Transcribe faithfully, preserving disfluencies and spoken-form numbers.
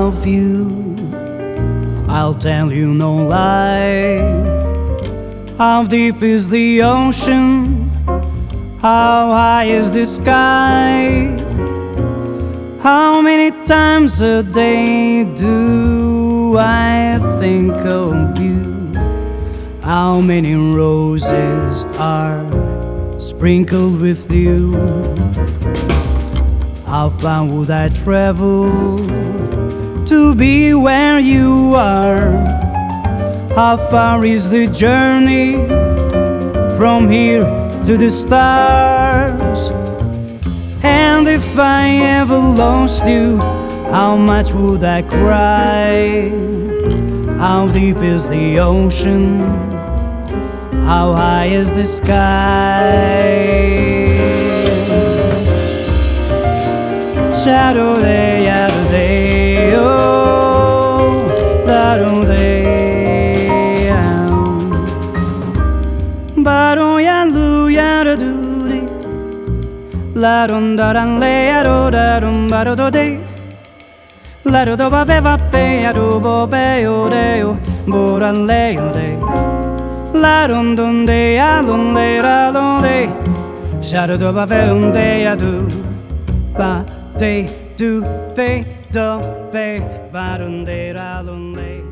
love you. I'll tell you no lie. How deep is the ocean? How high is the sky? How many times a day do I think of you? How many roses are sprinkled with dew? How far would I travel to be where you are? How far is the journey from here to the stars? And if I ever lost you, how much would I cry? How deep is the ocean? How high is the sky? Shadow day, shadow day, oh, shadow day, baro ya lu ya da do de, la don da dan le ya do da dum baro do de, la do do ba ve va pe ya do bo be o de o, bo ran le o de, la don don de ya don le ra don de, shadow do ba ve un de ya do ba. Day do fe do fe varunde ralunde.